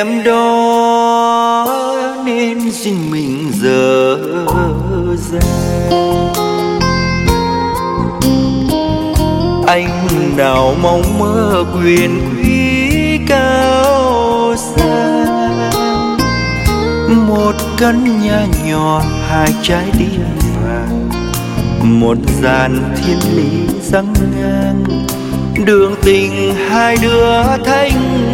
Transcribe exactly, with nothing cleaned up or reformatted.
em đó nên riêng mình dở dang. Anh nào mong mơ quyền quý cao sang, một căn nhà nhỏ hai trái tim vàng, một dàn thiên lý răng ngang, đường tình hai đứa thanh